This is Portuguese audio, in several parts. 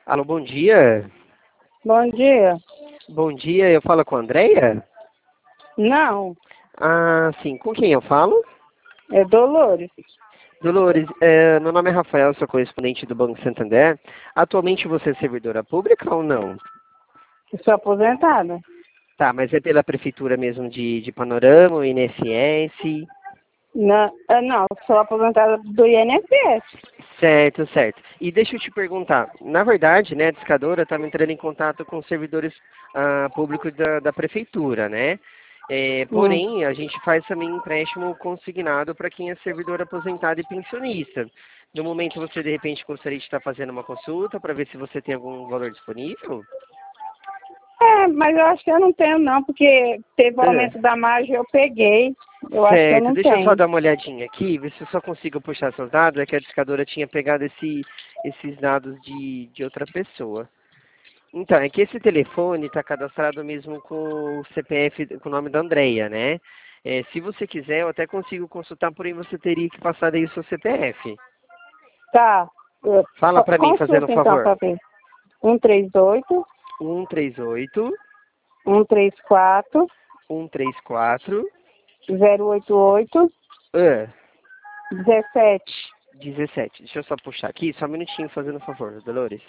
Alô, bom dia. Bom dia. Bom dia, eu falo com a Andréia? Não, Ah, sim, com quem eu falo? é Dolores. Dolores, meu nome é Rafael, sou correspondente do Banco Santander. Atualmente você é servidora pública ou não? Eu sou aposentada. Tá, mas é pela prefeitura mesmo de Panorama, INSS? Não, sou aposentada do INSS. Certo, certo. E deixa eu te perguntar, na verdade, né, a discadora estava entrando em contato com os servidores públicos da prefeitura, né? Hum. Porém, a gente faz também empréstimo consignado para quem é servidor aposentado e pensionista. No momento, você de repente gostaria de estar fazendo uma consulta para ver se você tem algum valor disponível? Mas eu acho que eu não tenho não, porque teve o É. aumento da margem eu peguei. Eu acho que eu Certo, não deixa eu só tenho. dar uma olhadinha aqui, ver se eu só consigo puxar seus dados. É que a discadora tinha pegado esses dados de outra pessoa. Então, é que esse telefone está cadastrado mesmo com o CPF, com o nome da Andrea, né? Se você quiser, eu até consigo consultar, porém você teria que passar aí o seu CPF. Tá. Fala para mim, fazendo um Consulta então favor. para ver. 138 138 134 134 088 ah, 17. 17. Deixa eu só puxar aqui, só um minutinho, fazendo um favor, Dolores.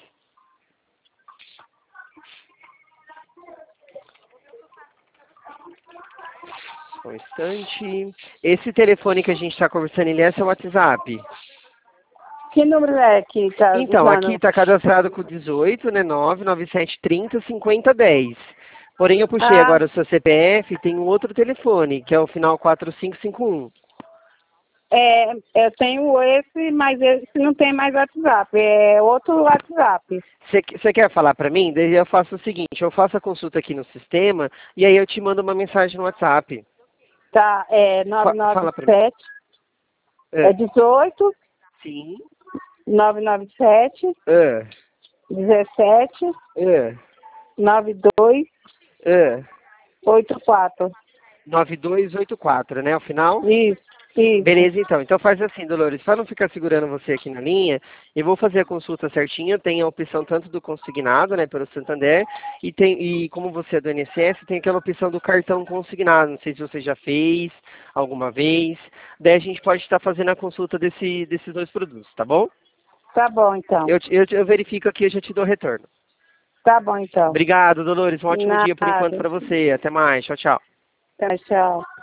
Só um instante. Esse telefone que a gente está conversando, ele é seu WhatsApp? Que número é que tá Então, aqui usando? está cadastrado com 18, né? 99730 5010. Porém, eu puxei Ah, agora o seu CPF e tem um outro telefone, que é o final 4551. eu tenho esse, mas esse não tem mais WhatsApp. É outro WhatsApp. Você quer falar para mim? Daí eu faço o seguinte, eu faço a consulta aqui no sistema e aí eu te mando uma mensagem no WhatsApp. Tá, Fala para mim. 997, É, 18, sim. 997, É, 17, é, 92, é. 84. 9284, né? O final? Isso. Beleza, então. Então faz assim, Dolores, para não ficar segurando você aqui na linha, eu vou fazer a consulta certinha, tem a opção tanto do consignado, né, pelo Santander, e como você é do INSS, tem aquela opção do cartão consignado, não sei se você já fez alguma vez, daí a gente pode estar fazendo a consulta desses dois produtos, tá bom? Tá bom, então. Eu verifico aqui e já te dou retorno. Tá bom, então. Obrigado, Dolores, um ótimo dia por enquanto Nada. para você, até mais, tchau, tchau. Tá, tchau.